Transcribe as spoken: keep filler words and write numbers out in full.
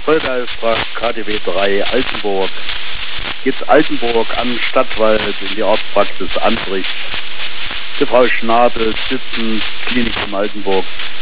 Folgeauftrag K D W drei Altenburg. Geht's Altenburg an Stadtwald in die Arztpraxis Anbricht. Die Frau Schnabel, sitzend, Klinikum Altenburg.